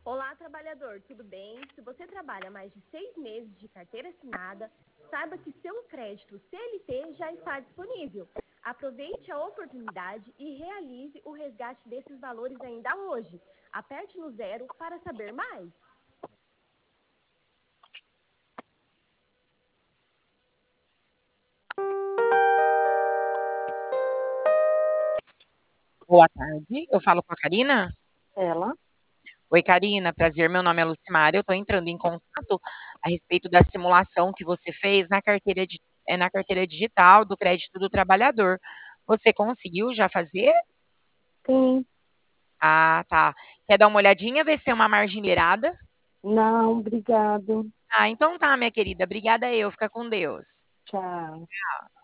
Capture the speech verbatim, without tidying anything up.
Olá, trabalhador, tudo bem? Se você trabalha mais de seis meses de carteira assinada, saiba que seu crédito C L T já está disponível. Aproveite a oportunidade e realize o resgate desses valores ainda hoje. Aperte no zero para saber mais. Boa tarde, eu falo com a Karina? Ela? Oi, Karina, prazer, meu nome é Lucimara, eu estou entrando em contato a respeito da simulação que você fez na carteira, di- é, na carteira digital do crédito do trabalhador. Você conseguiu já fazer? Sim. Ah, tá. Quer dar uma olhadinha, ver se tem uma margem liberada? Não, obrigado. Ah, então tá, minha querida, obrigada eu, fica com Deus. Tchau.